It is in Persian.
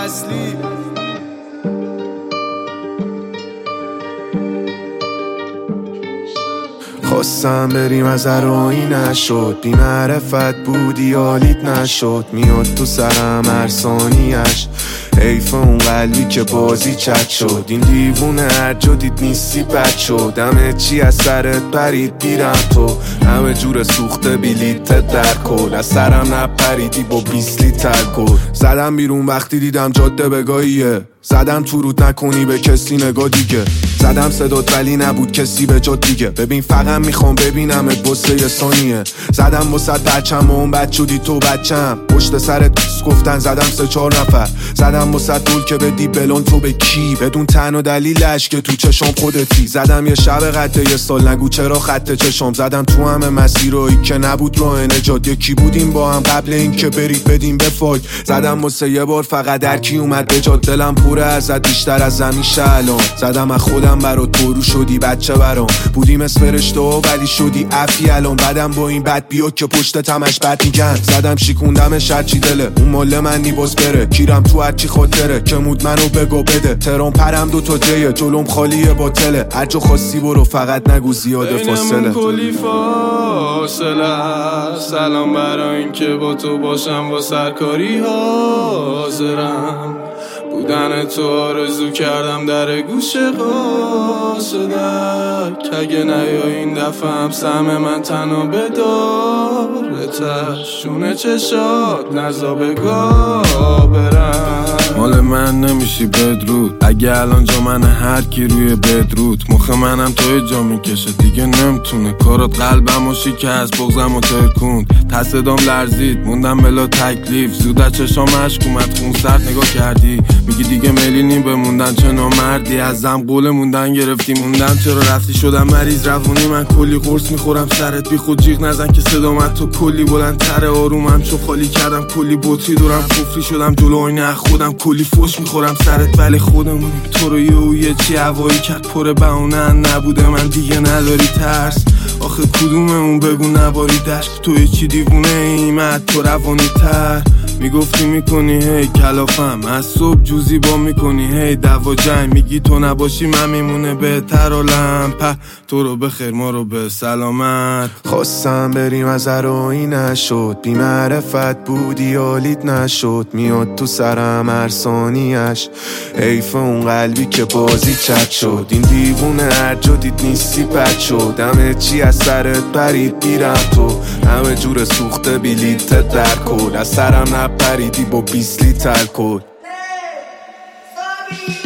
اصلی. خواستم بریم از روی نشد، بی معرفت بودی حالیت نشد. میاد تو سرم هر ثانیش، حیف اون قلبی که بازی چت شد. این دیوونه هر جا دید نیستی بد شد. همه چی از سرت پرید بیرم تو، همه جور سوخته بلیت در کل. از سرم نپریدی با 20 لیتر کل. زدم بیرون وقتی دیدم جاده بگاهیه، زدم تو رود نکنی به کسی نگاه دیگه. زدم صدات ولی نبود کسی به جا دیگه. ببین فقط میخوام ببینمت واسه یه ثانیه. زدم واسه بچم و اون بچه شدی تو بچم. پشت سرت کس گفتن زدم 3-4 نفر. زدم واسه دول که بدی بلون تو به کی، بدون تنها دلیلش که تو چشم خودتی. زدم یه شب قطعه یه سال نگو چرا خط چشم. زدم تو همه مسیرایی که نبود راه نجات. یکی بودیم با هم قبل این که برید بدیم به فاک. زدم واسه یه بار فقط در کی اومد به جات. دلم پره ازت بیشتر از زمیشه الان. زدم از خودم برات پرو شدی بچه برام. بودیم از فرشته ولی شدی عفی الان. بعدم با این بد بیا که پشت تمش بد میگن. زدم شیکوندمش هرچی دله، اون مال من نیباز بره. کیرم تو هرچی خاطره که مود منو بگو بده. ترام پرم 2 جیه، جلوم خالیه باطله. هر جا خواستی برو فقط نگو زیاده فاصله. کلی فاصله. سلام برای این که با تو باشم، با سرکاری حاضرم. بودن تو آرزو کردم در گوش قاصدک. اگه نیای این دفعه هم سهم من تنها بدارتش. شونه چشات نزا بگاه برم. مال من نمیشی بدرود. اگه الان جا من هر کی روی بدرود. مخ منم توی جا میکشه دیگه نمیتونه. کارات قلبم و شکست، بغزم و ترکوند. تصدام لرزید موندم بلا تکلیف. زود از چشام اشک اومد خون سرد نگاه کردی. میگی دیگه میلی نیم بموندن چه نامردی. ازم قول موندن گرفتی موندم چرا رفتی. شدم مریض روونی من کلی قرص میخورم سرت بی خود جیغ نزن که صدامت تو کلی بلندتره. آرومم چو خالی کردم کلی بطری دورم کفری شدم جلو آینه خودم. کلی فوش میخورم سرت ولی خودمونیم. تو رو یه چی هوایی کرد پر بهونه نبوده. من دیگه نداری ترس آخه کدوممون بگو نباری دشت. تو چی دیوونه ایمت تو روانی تر. میگفتی میکنی هی کلافم، از صبح جوزی با میکنی هی دوا جنگ. میگی تو نباشی من میمونه بهتر عالم. تو رو بخیر ما رو به سلامت. خواستم بریم از روی نشد، بی معرفت بودی حالیت نشد. میاد تو سرم هر ثانیش، حیف اون قلبی که بازی چت شد. این دیوونه هر جا دید نیستی بد شد. همه چی از سرت پرید بیرم تو، همه جور سوخته بلیت در کل. از سرم نپریدی با 20 لیتر کل.